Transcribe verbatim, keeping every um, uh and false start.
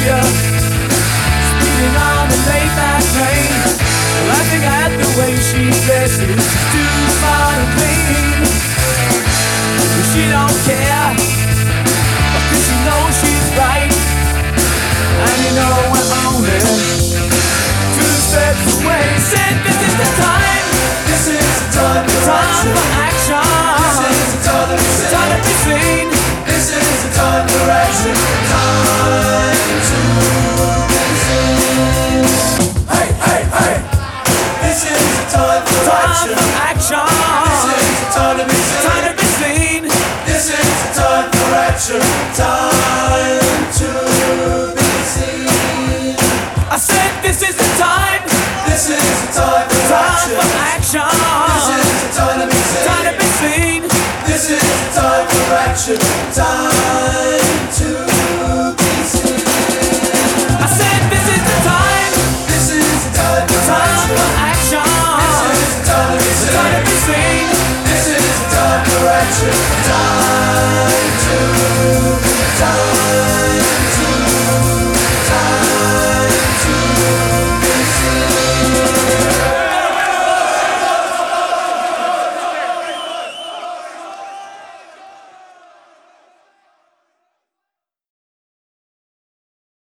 Philadelphia, speeding on the late night train, laughing at the way she dresses, too fine and clean. But she don't care, cause she knows she's right. And you know we're only two steps away. Said this is the time, This is the time for time for action. action. This is the time to be seen. Time to be seen. This is the time for action. Time to be seen. Hey, hey, hey. This is the time for Time action. for action. This is the time to be seen. Time to be seen. This is the time for action. Time to be seen. I said this is the time. This is the time for Time for action. action. This is the time to be seen. Time to be seen. This is the time for action. Time